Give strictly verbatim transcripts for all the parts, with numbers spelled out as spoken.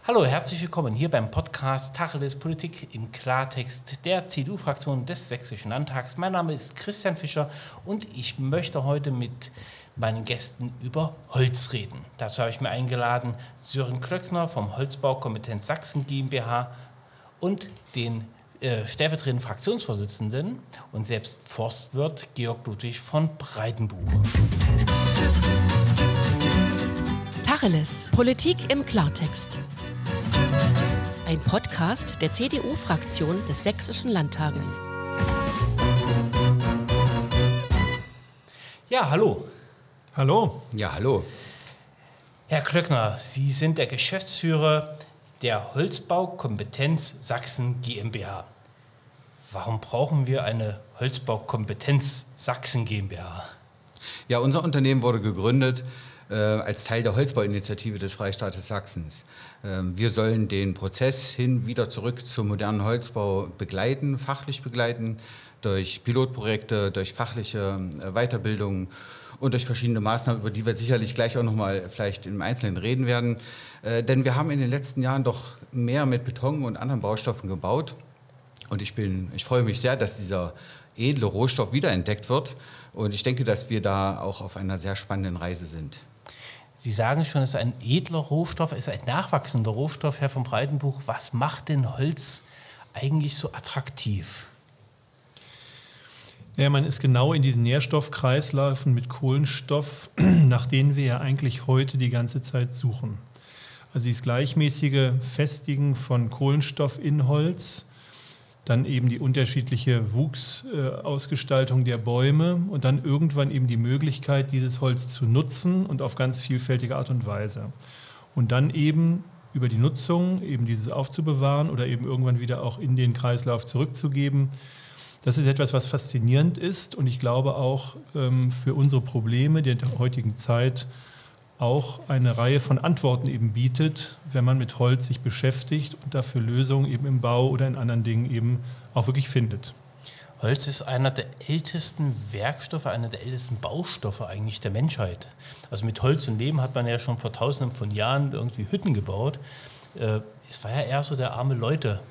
Hallo, herzlich willkommen hier beim Podcast Tacheles Politik im Klartext der C D U-Fraktion des Sächsischen Landtags. Mein Name ist Christian Fischer und ich möchte heute mit meinen Gästen über Holz reden. Dazu habe ich mir eingeladen Sören Klöckner vom Holzbaukompetenz Sachsen GmbH und den äh, stellvertretenden Fraktionsvorsitzenden und selbst Forstwirt Georg Ludwig von Breitenbuch. Tacheles Politik im Klartext. Ein Podcast der C D U-Fraktion des Sächsischen Landtages. Ja, hallo. Hallo. Ja, hallo. Herr Klöckner, Sie sind der Geschäftsführer der Holzbaukompetenz Sachsen GmbH. Warum brauchen wir eine Holzbaukompetenz Sachsen GmbH? Ja, unser Unternehmen wurde gegründet äh, als Teil der Holzbauinitiative des Freistaates Sachsens. Ähm, wir sollen den Prozess hin wieder zurück zum modernen Holzbau begleiten, fachlich begleiten, durch Pilotprojekte, durch fachliche äh, Weiterbildung und durch verschiedene Maßnahmen, über die wir sicherlich gleich auch nochmal vielleicht im Einzelnen reden werden. Äh, denn wir haben in den letzten Jahren doch mehr mit Beton und anderen Baustoffen gebaut. Und ich, bin, ich freue mich sehr, dass dieser edle Rohstoff wiederentdeckt wird. Und ich denke, dass wir da auch auf einer sehr spannenden Reise sind. Sie sagen schon, es ist ein edler Rohstoff, es ist ein nachwachsender Rohstoff, Herr von Breitenbuch. Was macht denn Holz eigentlich so attraktiv? Ja, man ist genau in diesen Nährstoffkreisläufen mit Kohlenstoff, nach denen wir ja eigentlich heute die ganze Zeit suchen. Also dieses gleichmäßige Festigen von Kohlenstoff in Holz, dann eben die unterschiedliche Wuchsausgestaltung der Bäume und dann irgendwann eben die Möglichkeit, dieses Holz zu nutzen und auf ganz vielfältige Art und Weise. Und dann eben über die Nutzung eben dieses aufzubewahren oder eben irgendwann wieder auch in den Kreislauf zurückzugeben. Das ist etwas, was faszinierend ist und ich glaube auch ähm, für unsere Probleme der heutigen Zeit auch eine Reihe von Antworten eben bietet, wenn man mit Holz sich beschäftigt und dafür Lösungen eben im Bau oder in anderen Dingen eben auch wirklich findet. Holz ist einer der ältesten Werkstoffe, einer der ältesten Baustoffe eigentlich der Menschheit. Also mit Holz und Lehm hat man ja schon vor tausenden von Jahren irgendwie Hütten gebaut. Äh, es war ja eher so der arme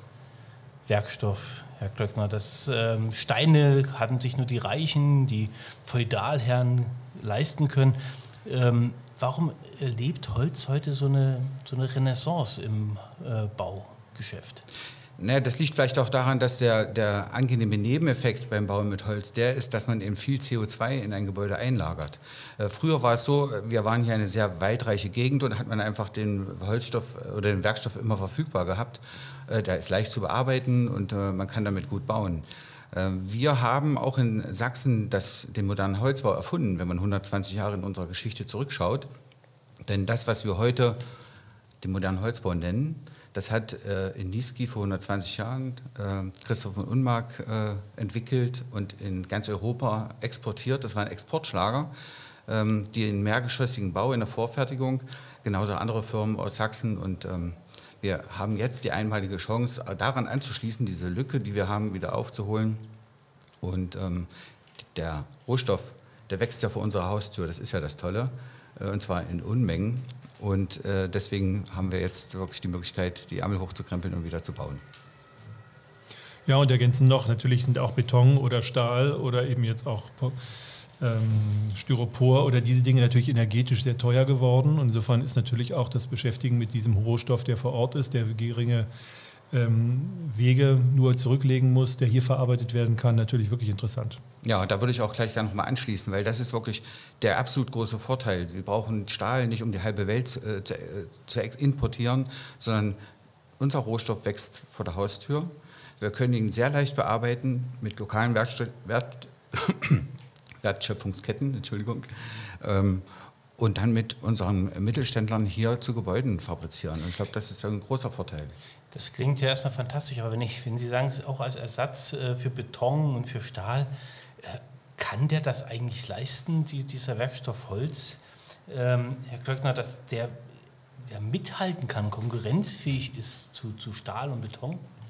Leute-Werkstoff, Herr Klöckner. Das ähm, Steine hatten sich nur die Reichen, die Feudalherren leisten können. Ähm, Warum erlebt Holz heute so eine, so eine Renaissance im äh, Baugeschäft? Naja, das liegt vielleicht auch daran, dass der, der angenehme Nebeneffekt beim Bauen mit Holz der ist, dass man eben viel C O zwei in ein Gebäude einlagert. Äh, früher war es so, wir waren hier eine sehr waldreiche Gegend und hat man einfach den Holzstoff oder den Werkstoff immer verfügbar gehabt. Äh, der ist leicht zu bearbeiten und äh, man kann damit gut bauen. Wir haben auch in Sachsen das, den modernen Holzbau erfunden, wenn man hundertzwanzig Jahre in unserer Geschichte zurückschaut. Denn das, was wir heute den modernen Holzbau nennen, das hat äh, in Niesky vor hundertzwanzig Jahren äh, Christoph von Unmark äh, entwickelt und in ganz Europa exportiert. Das war ein Exportschlager, ähm, die in mehrgeschossigen Bau in der Vorfertigung, genauso andere Firmen aus Sachsen und ähm, wir haben jetzt die einmalige Chance, daran anzuschließen, diese Lücke, die wir haben, wieder aufzuholen. Und ähm, der Rohstoff, der wächst ja vor unserer Haustür, das ist ja das Tolle, äh, und zwar in Unmengen. Und äh, deswegen haben wir jetzt wirklich die Möglichkeit, die Ärmel hochzukrempeln und wieder zu bauen. Ja, und ergänzen noch, natürlich sind auch Beton oder Stahl oder eben jetzt auch Ähm, Styropor oder diese Dinge natürlich energetisch sehr teuer geworden. Und insofern ist natürlich auch das Beschäftigen mit diesem Rohstoff, der vor Ort ist, der geringe ähm, Wege nur zurücklegen muss, der hier verarbeitet werden kann, natürlich wirklich interessant. Ja, da würde ich auch gleich gerne noch mal anschließen, weil das ist wirklich der absolut große Vorteil. Wir brauchen Stahl nicht, um die halbe Welt äh, zu, äh, zu importieren, sondern unser Rohstoff wächst vor der Haustür. Wir können ihn sehr leicht bearbeiten mit lokalen Wertstoff, Wert Wertschöpfungsketten, Entschuldigung, ähm, und dann mit unseren Mittelständlern hier zu Gebäuden fabrizieren. Und ich glaube, das ist ein großer Vorteil. Das klingt ja erstmal fantastisch, aber wenn, ich, wenn Sie sagen, es ist auch als Ersatz äh, für Beton und für Stahl, äh, kann der das eigentlich leisten, die, dieser Werkstoff Holz, ähm, Herr Klöckner, dass der, der mithalten kann, konkurrenzfähig ist zu, zu Stahl und Beton?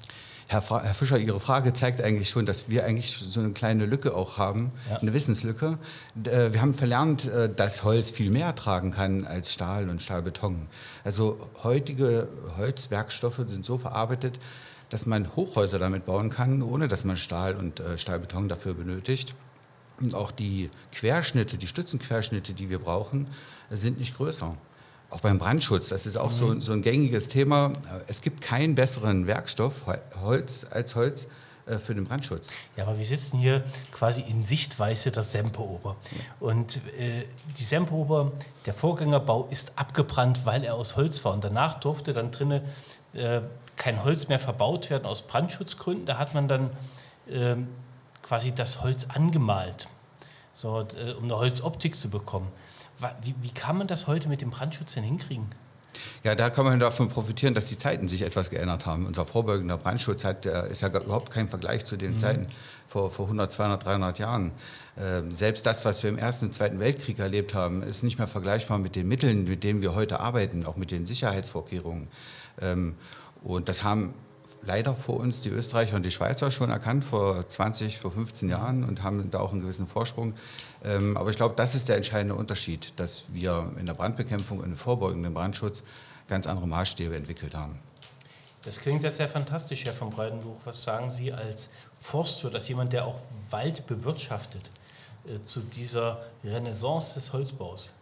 Herr, Fra- Herr Fischer, Ihre Frage zeigt eigentlich schon, dass wir eigentlich so eine kleine Lücke auch haben, ja. eine Wissenslücke. Wir haben verlernt, dass Holz viel mehr tragen kann als Stahl und Stahlbeton. Also heutige Holzwerkstoffe sind so verarbeitet, dass man Hochhäuser damit bauen kann, ohne dass man Stahl und Stahlbeton dafür benötigt. Und auch die Querschnitte, die Stützenquerschnitte, die wir brauchen, sind nicht größer. Auch beim Brandschutz, das ist auch so, so ein gängiges Thema. Es gibt keinen besseren Werkstoff, Holz, als Holz äh, für den Brandschutz. Ja, aber wir sitzen hier quasi in Sichtweise der Semperoper. Ja. Und äh, die Semperoper, der Vorgängerbau, ist abgebrannt, weil er aus Holz war. Und danach durfte dann drinnen äh, kein Holz mehr verbaut werden aus Brandschutzgründen. Da hat man dann äh, quasi das Holz angemalt, so, äh, um eine Holzoptik zu bekommen. Wie, wie kann man das heute mit dem Brandschutz denn hinkriegen? Ja, da kann man davon profitieren, dass die Zeiten sich etwas geändert haben. Unser vorbeugender Brandschutz hat, ist ja überhaupt kein Vergleich zu den mhm. Zeiten vor, vor hundert, zweihundert, dreihundert Jahren. Ähm, selbst das, was wir im Ersten und Zweiten Weltkrieg erlebt haben, ist nicht mehr vergleichbar mit den Mitteln, mit denen wir heute arbeiten, auch mit den Sicherheitsvorkehrungen. Ähm, und das haben leider vor uns die Österreicher und die Schweizer schon erkannt, vor zwanzig, vor fünfzehn Jahren, und haben da auch einen gewissen Vorsprung. Ähm, aber ich glaube, das ist der entscheidende Unterschied, dass wir in der Brandbekämpfung und im vorbeugenden Brandschutz ganz andere Maßstäbe entwickelt haben. Das klingt ja sehr fantastisch, Herr von Breitenbuch. Was sagen Sie als Forstwirt, als jemand, der auch Wald bewirtschaftet, äh, zu dieser Renaissance des Holzbaus?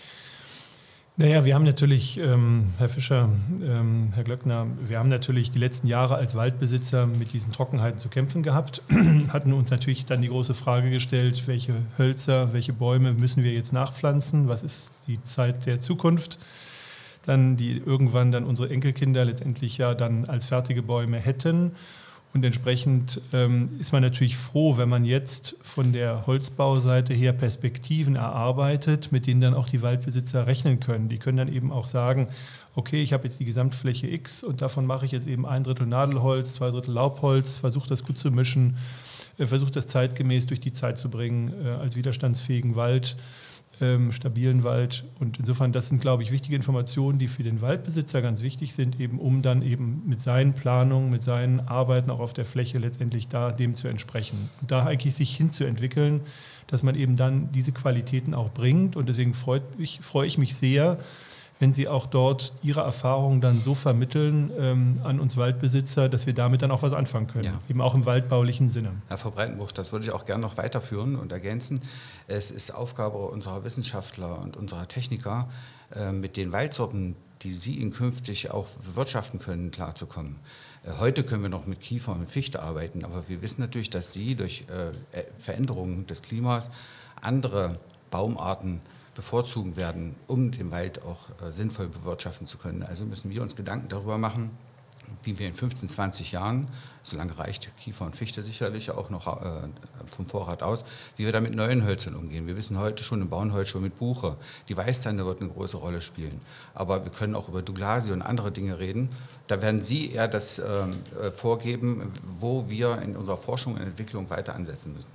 Naja, wir haben natürlich, ähm, Herr Fischer, ähm, Herr Glöckner, wir haben natürlich die letzten Jahre als Waldbesitzer mit diesen Trockenheiten zu kämpfen gehabt, hatten uns natürlich dann die große Frage gestellt, welche Hölzer, welche Bäume müssen wir jetzt nachpflanzen, was ist die Zeit der Zukunft, dann die irgendwann dann unsere Enkelkinder letztendlich ja dann als fertige Bäume hätten. Und entsprechend ähm, ist man natürlich froh, wenn man jetzt von der Holzbauseite her Perspektiven erarbeitet, mit denen dann auch die Waldbesitzer rechnen können. Die können dann eben auch sagen, okay, ich habe jetzt die Gesamtfläche X und davon mache ich jetzt eben ein Drittel Nadelholz, zwei Drittel Laubholz, versuche das gut zu mischen, äh, versuche das zeitgemäß durch die Zeit zu bringen, äh, als widerstandsfähigen Wald, ähm, stabilen Wald. Und insofern, das sind, glaube ich, wichtige Informationen, die für den Waldbesitzer ganz wichtig sind, eben um dann eben mit seinen Planungen, mit seinen Arbeiten auch auf der Fläche letztendlich da dem zu entsprechen. Und da eigentlich sich hinzuentwickeln, dass man eben dann diese Qualitäten auch bringt. Und deswegen freut mich, freue ich mich sehr, wenn Sie auch dort Ihre Erfahrungen dann so vermitteln ähm, an uns Waldbesitzer, dass wir damit dann auch was anfangen können, ja. Eben auch im waldbaulichen Sinne. Herr Frau Breitenbuch, das würde ich auch gerne noch weiterführen und ergänzen. Es ist Aufgabe unserer Wissenschaftler und unserer Techniker, äh, mit den Waldsorten, die Sie in künftig auch bewirtschaften können, klarzukommen. Äh, heute können wir noch mit Kiefer und mit Fichte arbeiten, aber wir wissen natürlich, dass Sie durch äh, Veränderungen des Klimas andere Baumarten bevorzugen werden, um den Wald auch äh, sinnvoll bewirtschaften zu können. Also müssen wir uns Gedanken darüber machen, wie wir in fünfzehn, zwanzig Jahren, solange reicht Kiefer und Fichte sicherlich auch noch äh, vom Vorrat aus, wie wir da mit neuen Hölzern umgehen. Wir wissen heute schon im Bauernholz schon mit Buche. Die Weißtanne wird eine große Rolle spielen. Aber wir können auch über Douglasie und andere Dinge reden. Da werden Sie eher das äh, vorgeben, wo wir in unserer Forschung und Entwicklung weiter ansetzen müssen.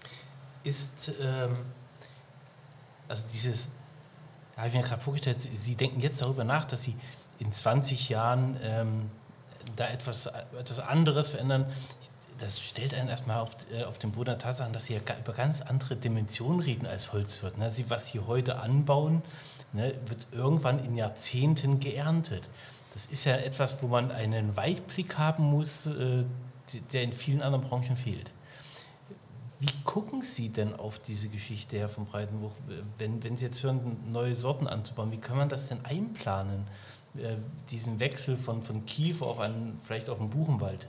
Ist ähm Also dieses, da habe ich mir gerade vorgestellt, Sie denken jetzt darüber nach, dass Sie in zwanzig Jahren ähm, da etwas, etwas anderes verändern. Das stellt einen erstmal auf, äh, auf den Boden der Tatsachen, dass Sie ja über ganz andere Dimensionen reden als Holzwirt. Ne? Sie, was Sie heute anbauen, ne, wird irgendwann in Jahrzehnten geerntet. Das ist ja etwas, wo man einen Weitblick haben muss, äh, der in vielen anderen Branchen fehlt. Wie gucken Sie denn auf diese Geschichte, Herr von Breitenbuch, wenn, wenn Sie jetzt hören, neue Sorten anzubauen? Wie kann man das denn einplanen, äh, diesen Wechsel von, von Kiefer auf einen, vielleicht auf einen Buchenwald?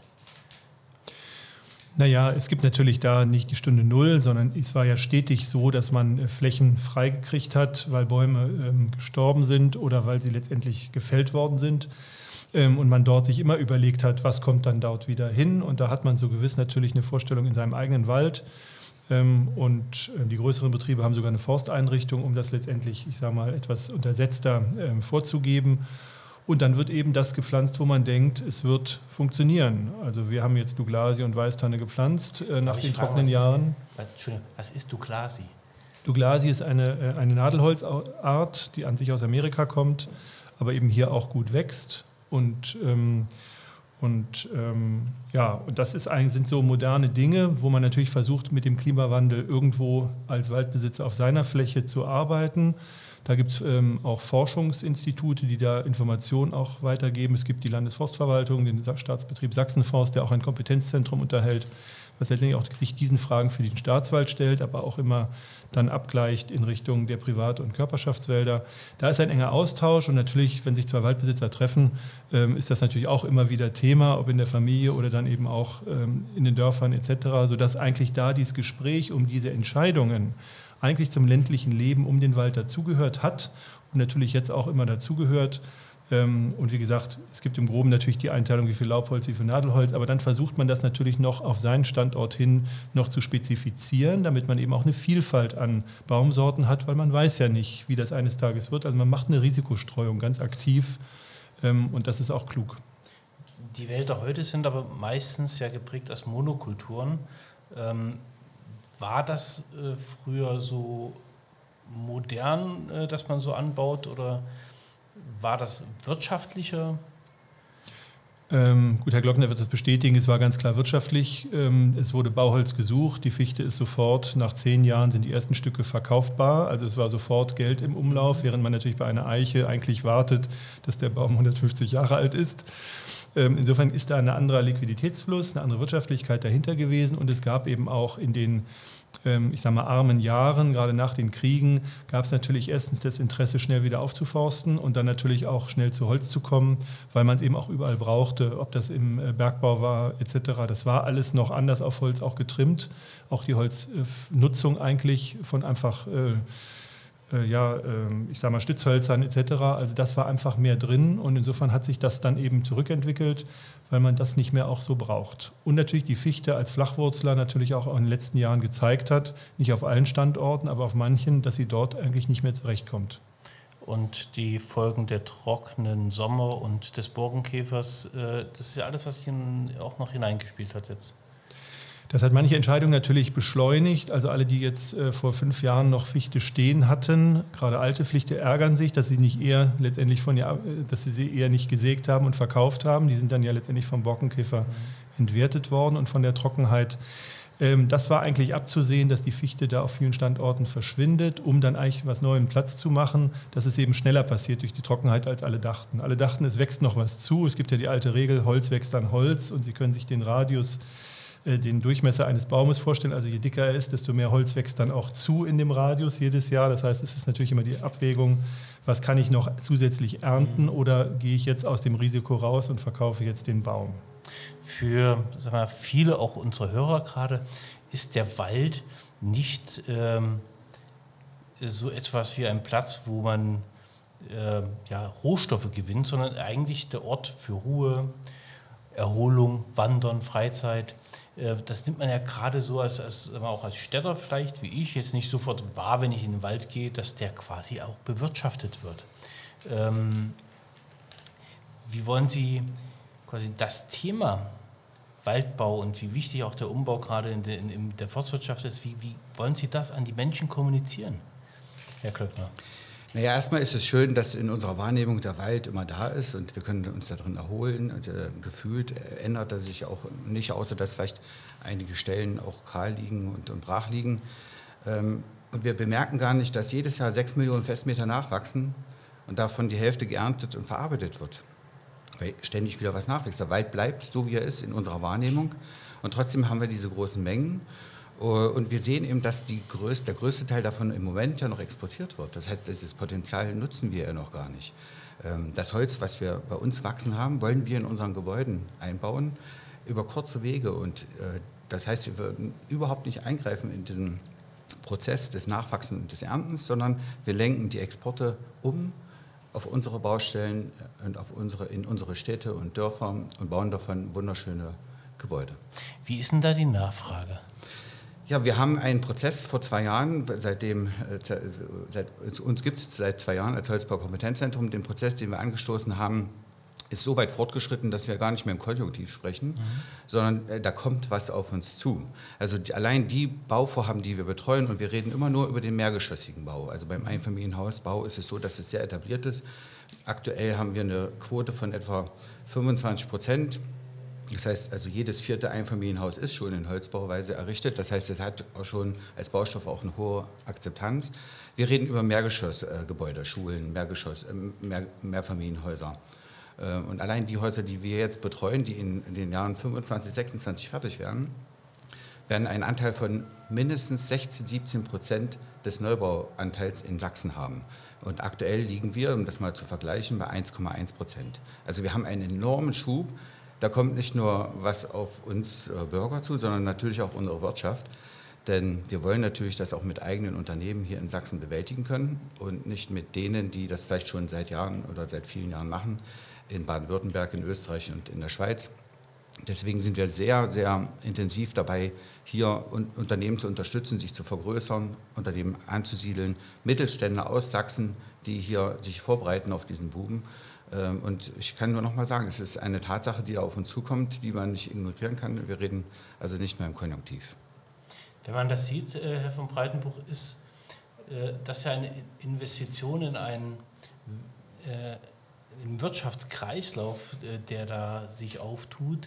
Naja, es gibt natürlich da nicht die Stunde Null, sondern es war ja stetig so, dass man Flächen freigekriegt hat, weil Bäume ähm, gestorben sind oder weil sie letztendlich gefällt worden sind. Ähm, und man dort sich immer überlegt hat, was kommt dann dort wieder hin. Und da hat man so gewiss natürlich eine Vorstellung in seinem eigenen Wald. Ähm, und äh, die größeren Betriebe haben sogar eine Forsteinrichtung, um das letztendlich, ich sage mal, etwas untersetzter ähm, vorzugeben. Und dann wird eben das gepflanzt, wo man denkt, es wird funktionieren. Also wir haben jetzt Douglasie und Weißtanne gepflanzt äh, nach den trockenen Jahren. Ist, Entschuldigung, was ist Douglasie? Douglasie ist eine, eine Nadelholzart, die an sich aus Amerika kommt, aber eben hier auch gut wächst. Und, ähm, Und ähm, ja, und das ist eigentlich, sind so moderne Dinge, wo man natürlich versucht, mit dem Klimawandel irgendwo als Waldbesitzer auf seiner Fläche zu arbeiten. Da gibt es ähm, auch Forschungsinstitute, die da Informationen auch weitergeben. Es gibt die Landesforstverwaltung, den Staatsbetrieb Sachsenforst, der auch ein Kompetenzzentrum unterhält, was letztendlich auch sich diesen Fragen für den Staatswald stellt, aber auch immer dann abgleicht in Richtung der Privat- und Körperschaftswälder. Da ist ein enger Austausch und natürlich, wenn sich zwei Waldbesitzer treffen, ähm, ist das natürlich auch immer wieder Thema, ob in der Familie oder dann eben auch ähm, in den Dörfern et cetera, sodass eigentlich da dieses Gespräch um diese Entscheidungen eigentlich zum ländlichen Leben um den Wald dazugehört hat und natürlich jetzt auch immer dazugehört. Und wie gesagt, es gibt im Groben natürlich die Einteilung, wie viel Laubholz, wie viel Nadelholz, aber dann versucht man das natürlich noch auf seinen Standort hin noch zu spezifizieren, damit man eben auch eine Vielfalt an Baumsorten hat, weil man weiß ja nicht, wie das eines Tages wird. Also man macht eine Risikostreuung ganz aktiv und das ist auch klug. Die Wälder heute sind aber meistens ja geprägt als Monokulturen. Ähm, war das äh, früher so modern, äh, dass man so anbaut, oder war das wirtschaftlicher? Ähm, gut, Herr Glockner wird das bestätigen, es war ganz klar wirtschaftlich. Ähm, es wurde Bauholz gesucht, die Fichte ist sofort, nach zehn Jahren sind die ersten Stücke verkaufbar. Also es war sofort Geld im Umlauf, während man natürlich bei einer Eiche eigentlich wartet, dass der Baum hundertfünfzig Jahre alt ist. Ähm, insofern ist da ein anderer Liquiditätsfluss, eine andere Wirtschaftlichkeit dahinter gewesen. Und es gab eben auch in den ich sage mal, armen Jahren, gerade nach den Kriegen, gab es natürlich erstens das Interesse, schnell wieder aufzuforsten und dann natürlich auch schnell zu Holz zu kommen, weil man es eben auch überall brauchte, ob das im Bergbau war et cetera. Das war alles noch anders auf Holz auch getrimmt. Auch die Holznutzung eigentlich von einfach, äh, äh, ja, äh, ich sage mal, Stützhölzern et cetera. Also das war einfach mehr drin und insofern hat sich das dann eben zurückentwickelt, weil man das nicht mehr auch so braucht. Und natürlich die Fichte als Flachwurzler natürlich auch in den letzten Jahren gezeigt hat, nicht auf allen Standorten, aber auf manchen, dass sie dort eigentlich nicht mehr zurechtkommt. Und die Folgen der trockenen Sommer und des Borkenkäfers, äh, das ist ja alles, was hier auch noch hineingespielt hat jetzt. Das hat manche Entscheidungen natürlich beschleunigt. Also alle, die jetzt äh, vor fünf Jahren noch Fichte stehen hatten, gerade alte Fichte, ärgern sich, dass sie nicht eher letztendlich von ihr, dass sie sie eher nicht gesägt haben und verkauft haben. Die sind dann ja letztendlich vom Borkenkäfer mhm. entwertet worden und von der Trockenheit. Ähm, das war eigentlich abzusehen, dass die Fichte da auf vielen Standorten verschwindet, um dann eigentlich was Neuem Platz zu machen. Dass es eben schneller passiert durch die Trockenheit, als alle dachten. Alle dachten, es wächst noch was zu. Es gibt ja die alte Regel, Holz wächst an Holz und Sie können sich den Radius, den Durchmesser eines Baumes vorstellen. Also je dicker er ist, desto mehr Holz wächst dann auch zu in dem Radius jedes Jahr. Das heißt, es ist natürlich immer die Abwägung, was kann ich noch zusätzlich ernten oder gehe ich jetzt aus dem Risiko raus und verkaufe jetzt den Baum. Für sag mal, viele, auch unsere Hörer gerade, ist der Wald nicht ähm, so etwas wie ein Platz, wo man äh, ja, Rohstoffe gewinnt, sondern eigentlich der Ort für Ruhe, Erholung, Wandern, Freizeit. Das nimmt man ja gerade so als, als auch als Städter vielleicht, wie ich, jetzt nicht sofort wahr, wenn ich in den Wald gehe, dass der quasi auch bewirtschaftet wird. Ähm, wie wollen Sie quasi das Thema Waldbau und wie wichtig auch der Umbau gerade in der, in, in der Forstwirtschaft ist, wie, wie wollen Sie das an die Menschen kommunizieren, Herr Klöckner? Naja, erstmal ist es schön, dass in unserer Wahrnehmung der Wald immer da ist und wir können uns darin erholen. Und, äh, gefühlt ändert er sich auch nicht, außer dass vielleicht einige Stellen auch kahl liegen und, und brach liegen. Ähm, und wir bemerken gar nicht, dass jedes Jahr sechs Millionen Festmeter nachwachsen und davon die Hälfte geerntet und verarbeitet wird. Weil ständig wieder was nachwächst. Der Wald bleibt so, wie er ist in unserer Wahrnehmung und trotzdem haben wir diese großen Mengen. Und wir sehen eben, dass die größte, der größte Teil davon im Moment ja noch exportiert wird. Das heißt, dieses Potenzial nutzen wir ja noch gar nicht. Das Holz, was wir bei uns wachsen haben, wollen wir in unseren Gebäuden einbauen, über kurze Wege. Und das heißt, wir würden überhaupt nicht eingreifen in diesen Prozess des Nachwachsens und des Erntens, sondern wir lenken die Exporte um auf unsere Baustellen und auf unsere, in unsere Städte und Dörfer und bauen davon wunderschöne Gebäude. Wie ist denn da die Nachfrage? Ja, wir haben einen Prozess vor zwei Jahren, seitdem, seit, uns gibt es seit zwei Jahren als Holzbau-Kompetenzzentrum, den Prozess, den wir angestoßen haben, ist so weit fortgeschritten, dass wir gar nicht mehr im Konjunktiv sprechen, mhm. sondern äh, da kommt was auf uns zu. Also die, allein die Bauvorhaben, die wir betreuen, und wir reden immer nur über den mehrgeschossigen Bau. Also beim Einfamilienhausbau ist es so, dass es sehr etabliert ist. Aktuell haben wir eine Quote von etwa fünfundzwanzig Prozent Das heißt, also jedes vierte Einfamilienhaus ist schon in Holzbauweise errichtet. Das heißt, es hat auch schon als Baustoff auch eine hohe Akzeptanz. Wir reden über Mehrgeschossgebäude, Schulen, Mehrgeschoss, Mehr, Mehrfamilienhäuser. Und allein die Häuser, die wir jetzt betreuen, die in, in den Jahren fünfundzwanzig, sechsundzwanzig fertig werden, werden einen Anteil von mindestens sechzehn, siebzehn Prozent des Neubauanteils in Sachsen haben. Und aktuell liegen wir, um das mal zu vergleichen, bei eins Komma eins Prozent. Also wir haben einen enormen Schub. Da kommt nicht nur was auf uns Bürger zu, sondern natürlich auch auf unsere Wirtschaft. Denn wir wollen natürlich das auch mit eigenen Unternehmen hier in Sachsen bewältigen können und nicht mit denen, die das vielleicht schon seit Jahren oder seit vielen Jahren machen, in Baden-Württemberg, in Österreich und in der Schweiz. Deswegen sind wir sehr, sehr intensiv dabei, hier Unternehmen zu unterstützen, sich zu vergrößern, Unternehmen anzusiedeln, Mittelständler aus Sachsen, die hier sich vorbereiten auf diesen Boom. Und ich kann nur noch mal sagen, es ist eine Tatsache, die auf uns zukommt, die man nicht ignorieren kann. Wir reden also nicht mehr im Konjunktiv. Wenn man das sieht, Herr von Breitenbuch, ist das ja eine Investition in einen im Wirtschaftskreislauf, der da sich auftut,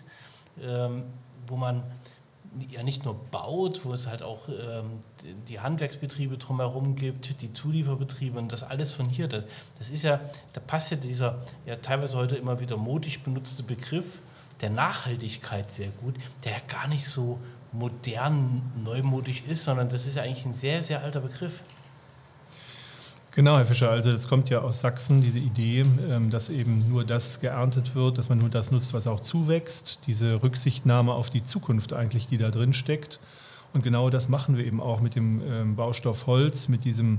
wo man ja nicht nur baut, wo es halt auch die Handwerksbetriebe drumherum gibt, die Zulieferbetriebe und das alles von hier. Das, das ist ja, da passt ja dieser ja teilweise heute immer wieder modisch benutzte Begriff der Nachhaltigkeit sehr gut, der ja gar nicht so modern, neumodisch ist, sondern das ist ja eigentlich ein sehr, sehr alter Begriff. Genau, Herr Fischer, also das kommt ja aus Sachsen, diese Idee, dass eben nur das geerntet wird, dass man nur das nutzt, was auch zuwächst, diese Rücksichtnahme auf die Zukunft eigentlich, die da drin steckt. Und genau das machen wir eben auch mit dem Baustoff Holz, mit diesem,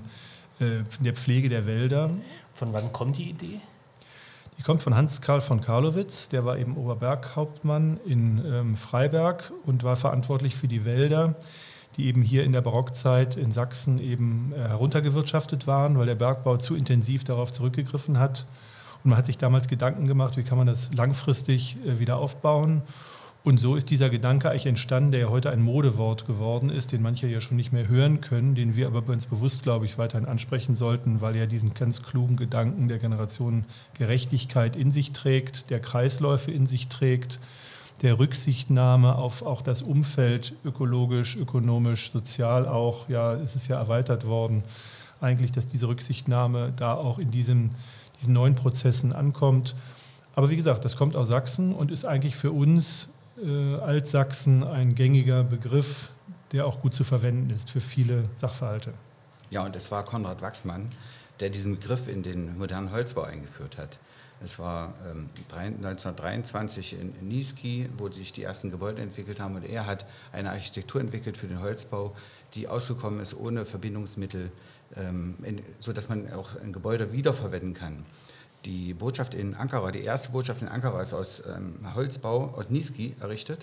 der Pflege der Wälder. Von wann kommt die Idee? Die kommt von Hans Karl von Karlowitz, der war eben Oberberghauptmann in Freiberg und war verantwortlich für die Wälder, die eben hier in der Barockzeit in Sachsen eben heruntergewirtschaftet waren, weil der Bergbau zu intensiv darauf zurückgegriffen hat. Und man hat sich damals Gedanken gemacht, wie kann man das langfristig wieder aufbauen. Und so ist dieser Gedanke eigentlich entstanden, der ja heute ein Modewort geworden ist, den manche ja schon nicht mehr hören können, den wir aber bei uns bewusst, glaube ich, weiterhin ansprechen sollten, weil er diesen ganz klugen Gedanken der Generationengerechtigkeit in sich trägt, der Kreisläufe in sich trägt, der Rücksichtnahme auf auch das Umfeld, ökologisch, ökonomisch, sozial auch, ja, es ist ja erweitert worden, eigentlich, dass diese Rücksichtnahme da auch in diesem, diesen neuen Prozessen ankommt. Aber wie gesagt, das kommt aus Sachsen und ist eigentlich für uns äh, Altsachsen ein gängiger Begriff, der auch gut zu verwenden ist für viele Sachverhalte. Ja, und es war Konrad Wachsmann, der diesen Begriff in den modernen Holzbau eingeführt hat. Es war ähm, neunzehnhundertdreiundzwanzig in, in Niesky, wo sich die ersten Gebäude entwickelt haben. Und er hat eine Architektur entwickelt für den Holzbau, die ausgekommen ist ohne Verbindungsmittel, ähm, in, sodass man auch ein Gebäude wiederverwenden kann. Die Botschaft in Ankara, die erste Botschaft in Ankara ist aus ähm, Holzbau, aus Niesky errichtet,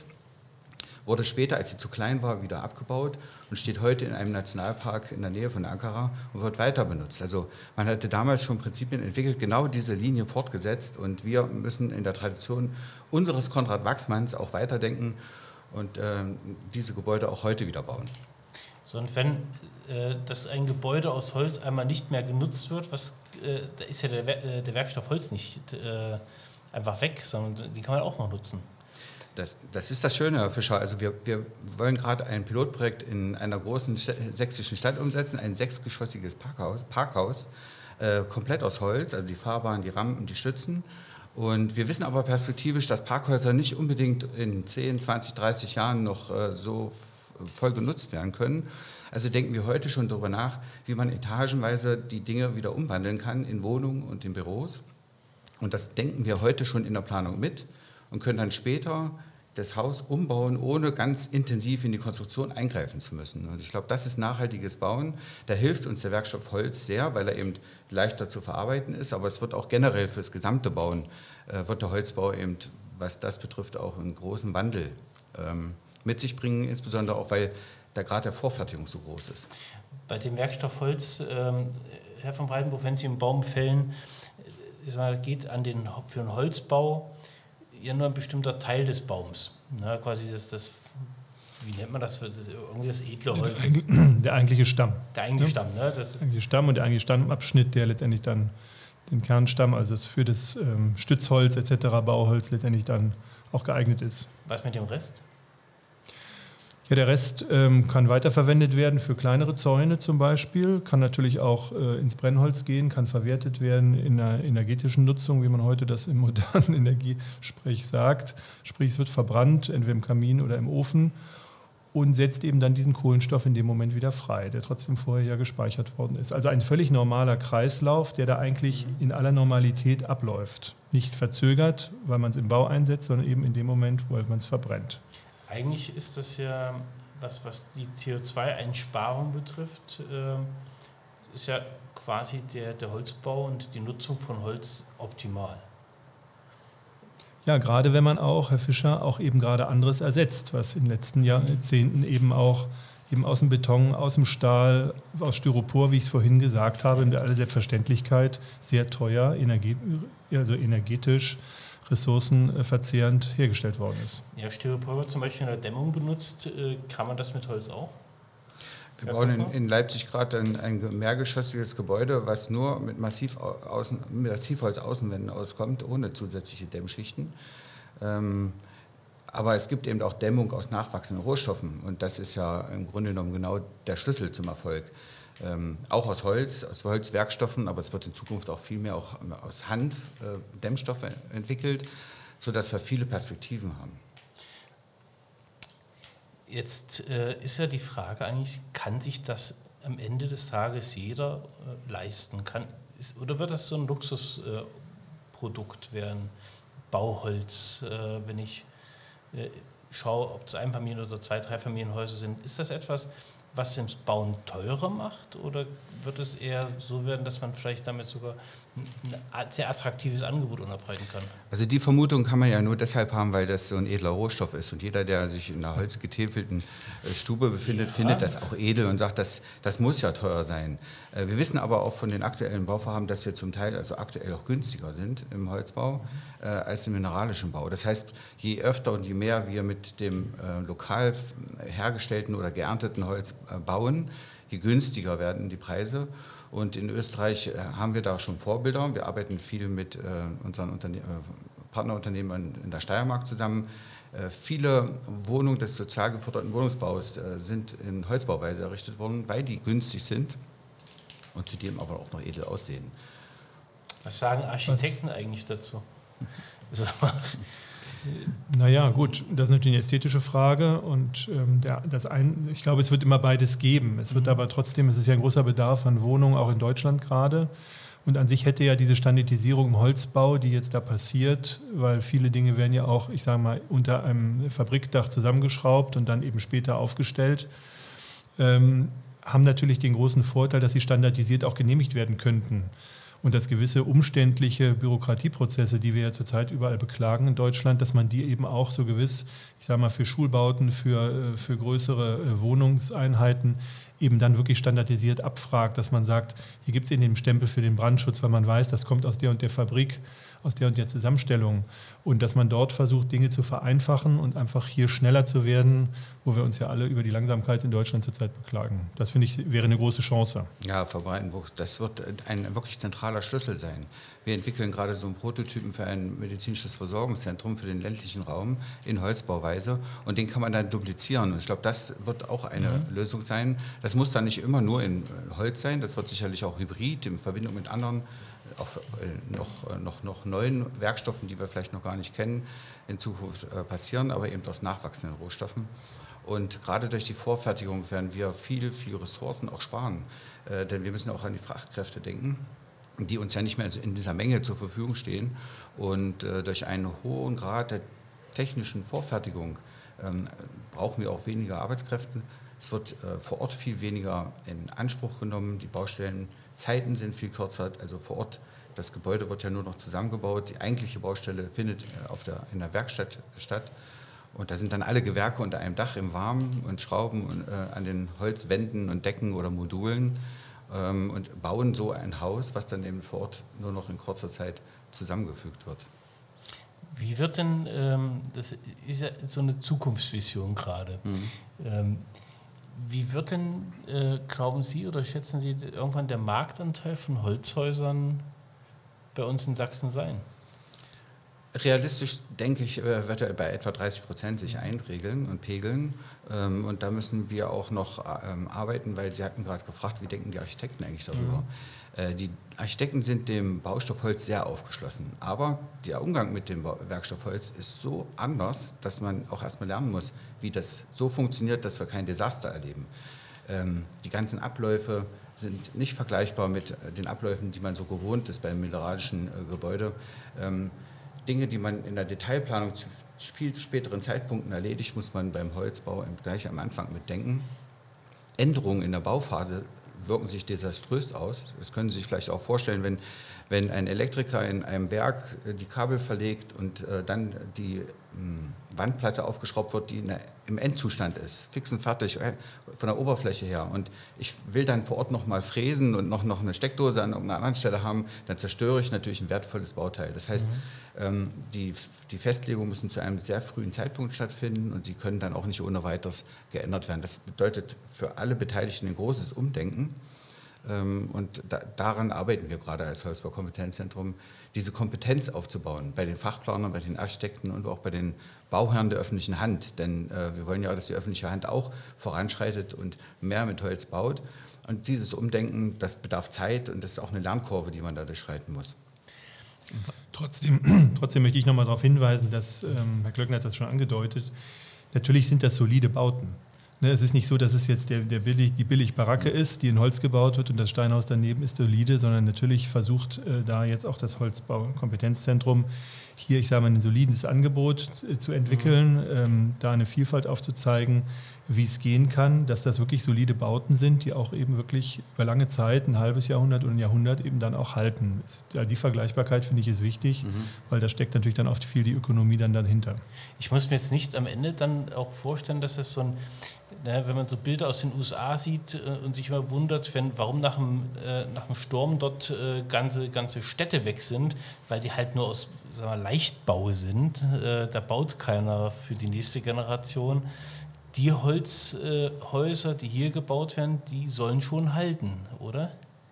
wurde später, als sie zu klein war, wieder abgebaut und steht heute in einem Nationalpark in der Nähe von Ankara und wird weiter benutzt. Also man hatte damals schon Prinzipien entwickelt, genau diese Linie fortgesetzt und wir müssen in der Tradition unseres Konrad Wachsmanns auch weiterdenken und äh, diese Gebäude auch heute wieder bauen. So, und wenn äh, das ein Gebäude aus Holz einmal nicht mehr genutzt wird, was, äh, da ist ja der, äh, der Werkstoff Holz nicht äh, einfach weg, sondern den kann man auch noch nutzen. Das, das ist das Schöne, Herr Fischer. Also wir, wir wollen gerade ein Pilotprojekt in einer großen sächsischen Stadt umsetzen, ein sechsgeschossiges Parkhaus, Parkhaus äh, komplett aus Holz, also die Fahrbahn, die Rampen, die Stützen. Und wir wissen aber perspektivisch, dass Parkhäuser nicht unbedingt in zehn, zwanzig, dreißig Jahren noch äh, so voll genutzt werden können. Also denken wir heute schon darüber nach, wie man etagenweise die Dinge wieder umwandeln kann in Wohnungen und in Büros. Und das denken wir heute schon in der Planung mit und können dann später das Haus umbauen, ohne ganz intensiv in die Konstruktion eingreifen zu müssen. Und ich glaube, das ist nachhaltiges Bauen. Da hilft uns der Werkstoff Holz sehr, weil er eben leichter zu verarbeiten ist. Aber es wird auch generell fürs gesamte Bauen, äh, wird der Holzbau eben, was das betrifft, auch einen großen Wandel ähm, mit sich bringen, insbesondere auch, weil da gerade der Vorfertigung so groß ist. Bei dem Werkstoff Holz, ähm, Herr von Breitenbuch, wenn Sie einen Baum fällen, äh, geht an den, für den Holzbau ja nur ein bestimmter Teil des Baums. Na, quasi das, das, wie nennt man das, das irgendwie das edle Holz. Der eigentliche Stamm. Der eigentliche ja. Stamm, ne? Das der eigentliche Stamm und der eigentliche Stammabschnitt, der letztendlich dann den Kernstamm, also das für das ähm, Stützholz et cetera, Bauholz letztendlich dann auch geeignet ist. Was mit dem Rest? Ja, der Rest ähm, kann weiterverwendet werden für kleinere Zäune zum Beispiel, kann natürlich auch äh, ins Brennholz gehen, kann verwertet werden in einer energetischen Nutzung, wie man heute das im modernen Energiesprech sagt. Sprich, es wird verbrannt, entweder im Kamin oder im Ofen und setzt eben dann diesen Kohlenstoff in dem Moment wieder frei, der trotzdem vorher ja gespeichert worden ist. Also ein völlig normaler Kreislauf, der da eigentlich in aller Normalität abläuft. Nicht verzögert, weil man es im Bau einsetzt, sondern eben in dem Moment, wo man es verbrennt. Eigentlich ist das ja, was, was die C O zwei Einsparung betrifft, äh, ist ja quasi der, der Holzbau und die Nutzung von Holz optimal. Ja, gerade wenn man auch, Herr Fischer, auch eben gerade anderes ersetzt, was in den letzten Jahrzehnten eben auch eben aus dem Beton, aus dem Stahl, aus Styropor, wie ich es vorhin gesagt habe, in der aller Selbstverständlichkeit sehr teuer, energet, also energetisch, ressourcenverzehrend hergestellt worden ist. Ja, Styropor wird zum Beispiel in der Dämmung benutzt. Kann man das mit Holz auch? Wir bauen in, in Leipzig gerade ein, ein mehrgeschossiges Gebäude, was nur mit Massiv außen, Massivholz-Außenwänden auskommt, ohne zusätzliche Dämmschichten. Ähm, aber es gibt eben auch Dämmung aus nachwachsenden Rohstoffen und das ist ja im Grunde genommen genau der Schlüssel zum Erfolg. Ähm, auch aus Holz, aus Holzwerkstoffen, aber es wird in Zukunft auch viel mehr auch aus Hanf äh, Dämmstoffe entwickelt, sodass wir viele Perspektiven haben. Jetzt äh, ist ja die Frage eigentlich, kann sich das am Ende des Tages jeder äh, leisten? Kann, ist, oder wird das so ein Luxusprodukt äh, werden? Bauholz, äh, wenn ich äh, schaue, ob es Einfamilien- oder Zwei-, Dreifamilienhäuser sind. Ist das etwas, was das Bauen teurer macht? Oder wird es eher so werden, dass man vielleicht damit sogar ein sehr attraktives Angebot unterbreiten kann? Also die Vermutung kann man ja nur deshalb haben, weil das so ein edler Rohstoff ist. Und jeder, der sich in einer holzgetäfelten Stube befindet, ja. findet das auch edel und sagt, das, das muss ja teuer sein. Wir wissen aber auch von den aktuellen Bauvorhaben, dass wir zum Teil also aktuell auch günstiger sind im Holzbau äh, als im mineralischen Bau. Das heißt, je öfter und je mehr wir mit dem äh, lokal hergestellten oder geernteten Holz äh, bauen, je günstiger werden die Preise. Und in Österreich äh, haben wir da schon Vorbilder. Wir arbeiten viel mit äh, unseren Unterne- äh, Partnerunternehmen in der Steiermark zusammen. Äh, viele Wohnungen des sozial geförderten Wohnungsbaus äh, sind in Holzbauweise errichtet worden, weil die günstig sind und zudem aber auch noch edel aussehen. Was sagen Architekten Was? eigentlich dazu? Naja, gut, das ist natürlich eine ästhetische Frage und ähm, der, das ein, ich glaube, es wird immer beides geben. Es wird mhm. aber trotzdem, es ist ja ein großer Bedarf an Wohnungen, auch in Deutschland gerade. Und an sich hätte ja diese Standardisierung im Holzbau, die jetzt da passiert, weil viele Dinge werden ja auch, ich sage mal, unter einem Fabrikdach zusammengeschraubt und dann eben später aufgestellt, ähm, haben natürlich den großen Vorteil, dass sie standardisiert auch genehmigt werden könnten. Und dass gewisse umständliche Bürokratieprozesse, die wir ja zurzeit überall beklagen in Deutschland, dass man die eben auch so gewiss, ich sage mal, für Schulbauten, für, für größere Wohnungseinheiten eben dann wirklich standardisiert abfragt, dass man sagt, hier gibt es eben den Stempel für den Brandschutz, weil man weiß, das kommt aus der und der Fabrik, aus der und der Zusammenstellung. Und dass man dort versucht, Dinge zu vereinfachen und einfach hier schneller zu werden, wo wir uns ja alle über die Langsamkeit in Deutschland zurzeit beklagen. Das, finde ich, wäre eine große Chance. Ja, verbreiten, das wird ein wirklich zentraler Schlüssel sein. Wir entwickeln gerade so einen Prototypen für ein medizinisches Versorgungszentrum für den ländlichen Raum in Holzbauweise und den kann man dann duplizieren. Und ich glaube, das wird auch eine mhm. Lösung sein. Das muss dann nicht immer nur in Holz sein, das wird sicherlich auch hybrid in Verbindung mit anderen auch noch, noch, noch neuen Werkstoffen, die wir vielleicht noch gar nicht kennen, in Zukunft passieren, aber eben aus nachwachsenden Rohstoffen. Und gerade durch die Vorfertigung werden wir viel, viel Ressourcen auch sparen, äh, denn wir müssen auch an die Fachkräfte denken, die uns ja nicht mehr in dieser Menge zur Verfügung stehen. Und äh, durch einen hohen Grad der technischen Vorfertigung ähm, brauchen wir auch weniger Arbeitskräfte. Es wird äh, vor Ort viel weniger in Anspruch genommen, die Baustellenzeiten sind viel kürzer, also vor Ort, das Gebäude wird ja nur noch zusammengebaut, die eigentliche Baustelle findet äh, auf der, in der Werkstatt statt. Und da sind dann alle Gewerke unter einem Dach im Warmen und schrauben und, äh, an den Holzwänden und Decken oder Modulen ähm, und bauen so ein Haus, was dann eben vor Ort nur noch in kurzer Zeit zusammengefügt wird. Wie wird denn, ähm, das ist ja so eine Zukunftsvision gerade, mhm. ähm, wie wird denn, äh, glauben Sie oder schätzen Sie, irgendwann der Marktanteil von Holzhäusern bei uns in Sachsen sein? Realistisch, denke ich, wird er bei etwa dreißig Prozent sich einregeln und pegeln. Und da müssen wir auch noch arbeiten, weil Sie hatten gerade gefragt, wie denken die Architekten eigentlich darüber? Mhm. Die Architekten sind dem Baustoff Holz sehr aufgeschlossen. Aber der Umgang mit dem Werkstoff Holz ist so anders, dass man auch erstmal lernen muss, wie das so funktioniert, dass wir kein Desaster erleben. Die ganzen Abläufe sind nicht vergleichbar mit den Abläufen, die man so gewohnt ist beim mineralischen Gebäude. Dinge, die man in der Detailplanung zu viel späteren Zeitpunkten erledigt, muss man beim Holzbau gleich am Anfang mitdenken. Änderungen in der Bauphase wirken sich desaströs aus. Das können Sie sich vielleicht auch vorstellen, wenn, wenn ein Elektriker in einem Werk die Kabel verlegt und äh, dann die mh, Wandplatte aufgeschraubt wird, die in der, im Endzustand ist, fix und fertig äh, von der Oberfläche her. Und ich will dann vor Ort noch mal fräsen und noch, noch eine Steckdose an irgendeiner anderen Stelle haben, dann zerstöre ich natürlich ein wertvolles Bauteil. Das heißt, mhm. ähm, die, die Festlegungen müssen zu einem sehr frühen Zeitpunkt stattfinden und sie können dann auch nicht ohne weiteres geändert werden. Das bedeutet für alle Beteiligten ein großes Umdenken. Und da, daran arbeiten wir gerade als Holzbaukompetenzzentrum, diese Kompetenz aufzubauen bei den Fachplanern, bei den Architekten und auch bei den Bauherren der öffentlichen Hand. Denn äh, wir wollen ja, dass die öffentliche Hand auch voranschreitet und mehr mit Holz baut. Und dieses Umdenken, das bedarf Zeit und das ist auch eine Lernkurve, die man da durchschreiten muss. Trotzdem, trotzdem möchte ich noch mal darauf hinweisen, dass, ähm, Herr Glöckner hat das schon angedeutet, natürlich sind das solide Bauten. Es ist nicht so, dass es jetzt der, der billig, die billig Baracke ist, die in Holz gebaut wird und das Steinhaus daneben ist solide, sondern natürlich versucht äh, da jetzt auch das Holzbau-Kompetenzzentrum hier, ich sage mal, ein solides Angebot äh, zu entwickeln, mhm. ähm, da eine Vielfalt aufzuzeigen, wie es gehen kann, dass das wirklich solide Bauten sind, die auch eben wirklich über lange Zeit, ein halbes Jahrhundert und ein Jahrhundert eben dann auch halten. Ist, ja, die Vergleichbarkeit finde ich ist wichtig, mhm. weil da steckt natürlich dann oft viel die Ökonomie dann dahinter. Ich muss mir jetzt nicht am Ende dann auch vorstellen, dass es so ein Ne, wenn man so Bilder aus den U S A sieht äh, und sich immer wundert, wenn, warum nach dem, äh, nach dem Sturm dort äh, ganze, ganze Städte weg sind, weil die halt nur aus sagen wir, Leichtbau sind. Äh, da baut keiner für die nächste Generation. Die Holzhäuser, äh, die hier gebaut werden, die sollen schon halten, oder?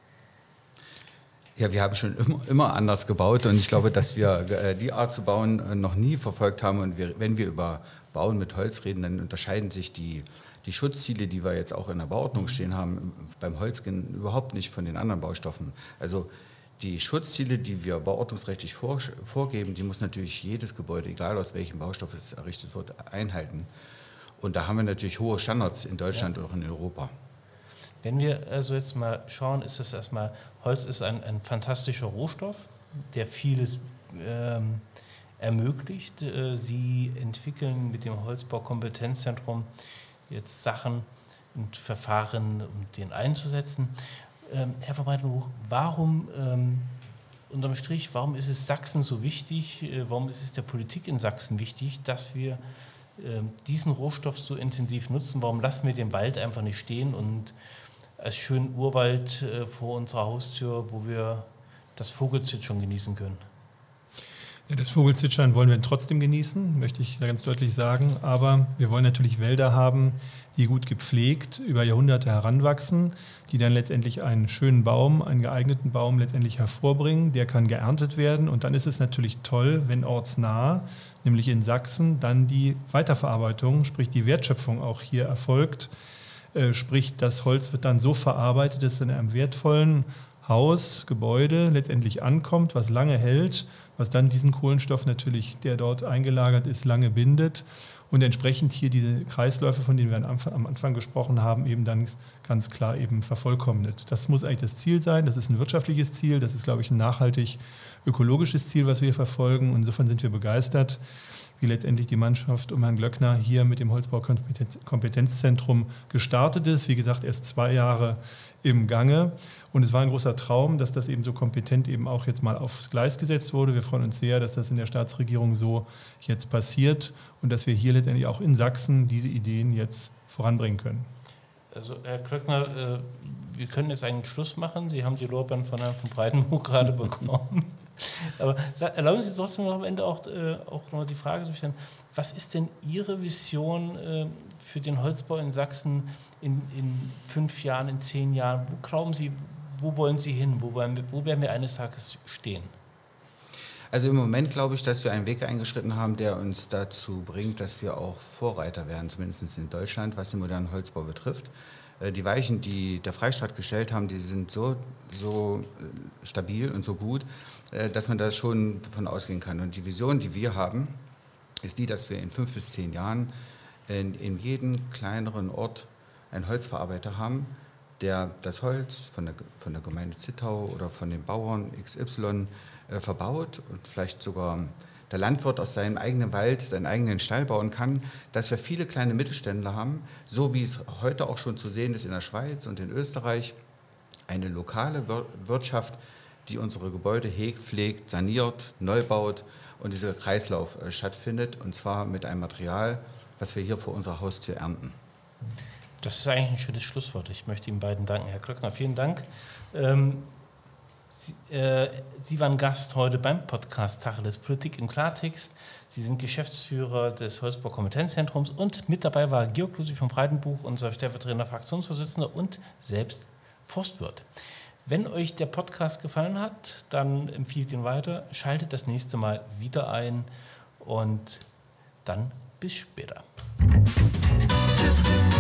Ja, wir haben schon immer, immer anders gebaut und ich glaube, dass wir äh, die Art zu bauen äh, noch nie verfolgt haben. Und wir, wenn wir über Bauen mit Holz reden, dann unterscheiden sich die Die Schutzziele, die wir jetzt auch in der Bauordnung stehen haben, beim Holz überhaupt nicht von den anderen Baustoffen. Also die Schutzziele, die wir bauordnungsrechtlich vor, vorgeben, die muss natürlich jedes Gebäude, egal aus welchem Baustoff es errichtet wird, einhalten. Und da haben wir natürlich hohe Standards in Deutschland und auch in Europa. Wenn wir also jetzt mal schauen, ist das erstmal, Holz ist ein, ein fantastischer Rohstoff, der vieles ähm, ermöglicht. Äh, Sie entwickeln mit dem Holzbaukompetenzzentrum jetzt Sachen und Verfahren, um den einzusetzen. Ähm, Herr von Breitenbuch, warum, ähm, unterm Strich, warum ist es Sachsen so wichtig, äh, warum ist es der Politik in Sachsen wichtig, dass wir äh, diesen Rohstoff so intensiv nutzen? Warum lassen wir den Wald einfach nicht stehen und als schönen Urwald äh, vor unserer Haustür, wo wir das Vogelzwitschern genießen können? Ja, das Vogelzwitschern wollen wir trotzdem genießen, möchte ich ganz deutlich sagen. Aber wir wollen natürlich Wälder haben, die gut gepflegt über Jahrhunderte heranwachsen, die dann letztendlich einen schönen Baum, einen geeigneten Baum letztendlich hervorbringen. Der kann geerntet werden und dann ist es natürlich toll, wenn ortsnah, nämlich in Sachsen, dann die Weiterverarbeitung, sprich die Wertschöpfung auch hier erfolgt. Äh, sprich, das Holz wird dann so verarbeitet, dass es in einem wertvollen Haus, Gebäude letztendlich ankommt, was lange hält, was dann diesen Kohlenstoff natürlich, der dort eingelagert ist, lange bindet und entsprechend hier diese Kreisläufe, von denen wir am Anfang gesprochen haben, eben dann ganz klar eben vervollkommnet. Das muss eigentlich das Ziel sein, das ist ein wirtschaftliches Ziel, das ist, glaube ich, ein nachhaltig ökologisches Ziel, was wir verfolgen und insofern sind wir begeistert, wie letztendlich die Mannschaft um Herrn Glöckner hier mit dem Holzbaukompetenzzentrum gestartet ist. Wie gesagt, erst zwei Jahre im Gange. Und es war ein großer Traum, dass das eben so kompetent eben auch jetzt mal aufs Gleis gesetzt wurde. Wir freuen uns sehr, dass das in der Staatsregierung so jetzt passiert und dass wir hier letztendlich auch in Sachsen diese Ideen jetzt voranbringen können. Also Herr Glöckner, äh, wir können jetzt einen Schluss machen. Sie haben die Lorbeeren von Herrn von Breitenbuch gerade bekommen. Aber erlauben Sie trotzdem noch am Ende auch, äh, auch noch die Frage zu stellen, was ist denn Ihre Vision äh, für den Holzbau in Sachsen in, in fünf Jahren, in zehn Jahren? Wo glauben Sie, wo wollen Sie hin? Wo, wollen wir, wo werden wir eines Tages stehen? Also im Moment glaube ich, dass wir einen Weg eingeschritten haben, der uns dazu bringt, dass wir auch Vorreiter werden, zumindest in Deutschland, was den modernen Holzbau betrifft. Die Weichen, die der Freistaat gestellt haben, die sind so, so stabil und so gut, dass man da schon davon ausgehen kann. Und die Vision, die wir haben, ist die, dass wir in fünf bis zehn Jahren in, in jedem kleineren Ort einen Holzverarbeiter haben, der das Holz von der, von der Gemeinde Zittau oder von den Bauern X Y äh, verbaut und vielleicht sogar der Landwirt aus seinem eigenen Wald seinen eigenen Stall bauen kann, dass wir viele kleine Mittelständler haben, so wie es heute auch schon zu sehen ist in der Schweiz und in Österreich, eine lokale Wirtschaft, die unsere Gebäude hegt, pflegt, saniert, neu baut und dieser Kreislauf äh, stattfindet, und zwar mit einem Material, was wir hier vor unserer Haustür ernten. Das ist eigentlich ein schönes Schlusswort. Ich möchte Ihnen beiden danken. Herr Klöckner, vielen Dank. Ähm, Sie, äh, Sie waren Gast heute beim Podcast Tacheles Politik im Klartext. Sie sind Geschäftsführer des Holzbau-Kompetenzzentrums und mit dabei war Georg Lucy von Breitenbuch, unser stellvertretender Fraktionsvorsitzender und selbst Forstwirt. Wenn euch der Podcast gefallen hat, dann empfiehlt ihn weiter, schaltet das nächste Mal wieder ein und dann bis später.